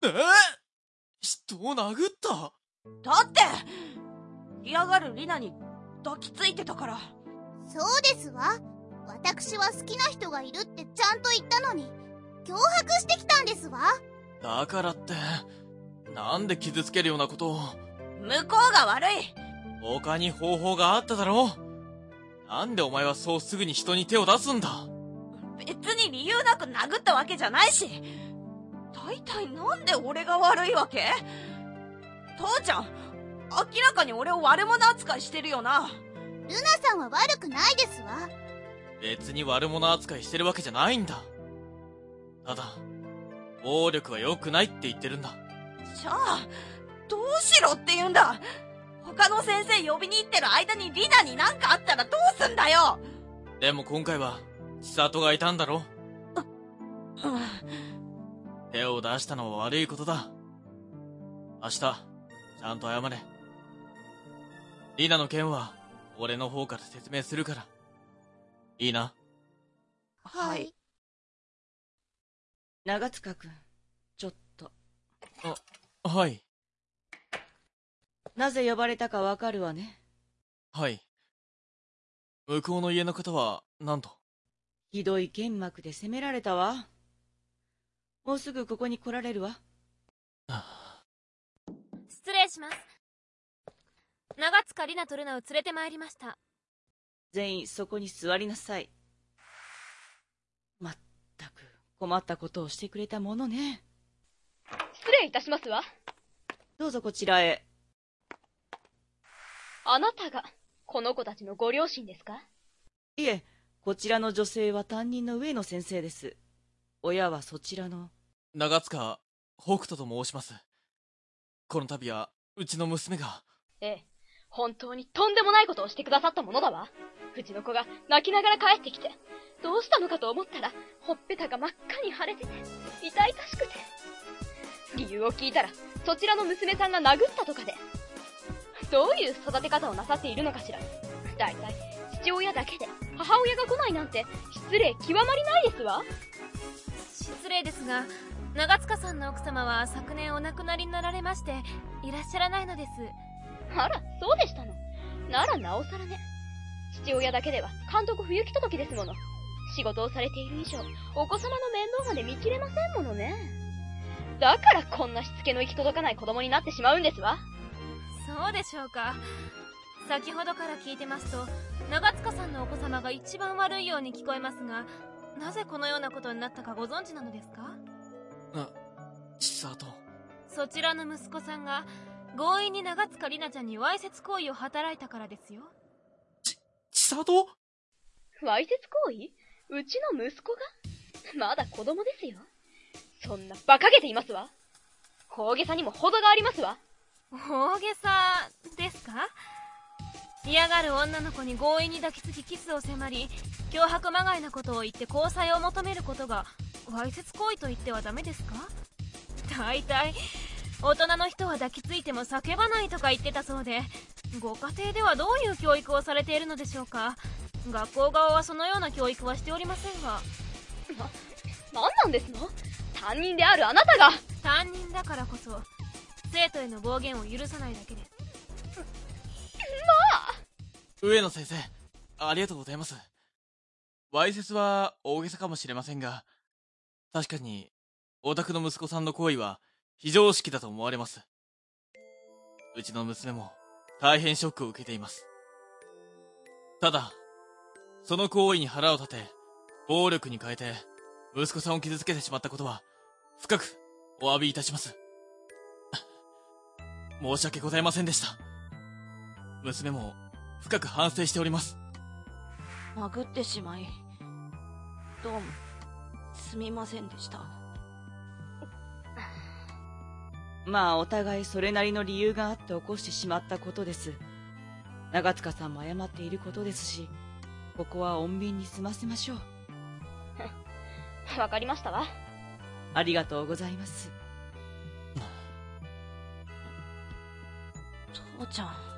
人を殴った？ だって嫌がるリナに抱きついてたから。 そうですわ。私は好きな人がいるってちゃんと言ったのに脅迫してきたんですわ。 だからってなんで傷つけるようなことを。 向こうが悪い。 他に方法があっただろう。なんでお前はそうすぐに人に手を出すんだ。 別に理由なく殴ったわけじゃないし。大体なんで俺が悪いわけ？父ちゃん、明らかに俺を悪者扱いしてるよな。 ルナさんは悪くないですわ。 別に悪者扱いしてるわけじゃないんだ。ただ暴力は良くないって言ってるんだ。 じゃあどうしろって言うんだ。他の先生呼びに行ってる間にリナに何かあったらどうすんだよ。 でも今回は千里がいたんだろ。手を出したのは悪いことだ。明日ちゃんと謝れ。リナの件は俺の方から説明するからいいな。 はい。 長塚くん、ちょっと。 はい。 なぜ呼ばれたかわかるわね。 はい。向こうの家の方は何と？ ひどい剣幕で責められたわ。もうすぐここに来られるわ。 失礼します。長塚里奈とルナを連れてまいりました。 全員そこに座りなさい。まったく困ったことをしてくれたものね。 失礼いたしますわ。 どうぞこちらへ。 あなたがこの子たちのご両親ですか？ いえ、こちらの女性は担任の上野先生です。親はそちらの長塚北斗と申します。この度はうちの娘が。 ええ、本当にとんでもないことをしてくださったものだわ。うちの子が泣きながら帰ってきて、どうしたのかと思ったらほっぺたが真っ赤に腫れてて痛々しくて、理由を聞いたらそちらの娘さんが殴ったとかで。どういう育て方をなさっているのかしら。だいたい父親だけで母親が来ないなんて失礼極まりないですわ。 失礼ですが、長塚さんの奥様は昨年お亡くなりになられましていらっしゃらないのです。 あら、そうでしたの。ならなおさらね。父親だけでは監督不行き届きですもの。仕事をされている以上お子様の面倒まで見切れませんものね。だからこんなしつけの行き届かない子供になってしまうんですわ。 そうでしょうか。先ほどから聞いてますと長塚さんのお子様が一番悪いように聞こえますが、なぜこのようなことになったかご存知なのですか？ 千里。 そちらの息子さんが強引に長塚里奈ちゃんにわいせつ行為を働いたからですよ。 千里？ わいせつ行為？うちの息子が？まだ子供ですよ。そんな馬鹿げていますわ。大げさにも程がありますわ。 大げさですか？嫌がる女の子に強引に抱きつきキスを迫り、脅迫まがいなことを言って交際を求めることがわいせつ行為と言ってはダメですか？大体大人の人は抱きついても叫ばないとか言ってたそうで、ご家庭ではどういう教育をされているのでしょうか？学校側はそのような教育はしておりませんが。 なんなんですの？担任であるあなたが。 担任だからこそ生徒への暴言を許さないだけです。 上野先生、ありがとうございます。わいせつは大げさかもしれませんが、確かにお宅の息子さんの行為は非常識だと思われます。うちの娘も大変ショックを受けています。ただその行為に腹を立て暴力に変えて息子さんを傷つけてしまったことは深くお詫びいたします。申し訳ございませんでした。娘も深く反省しております。 殴ってしまいどうもすみませんでした。 まあお互いそれなりの理由があって起こしてしまったことです。長塚さんも謝っていることですし、ここは穏便に済ませましょう。 わかりましたわ。 ありがとうございます。 父ちゃん。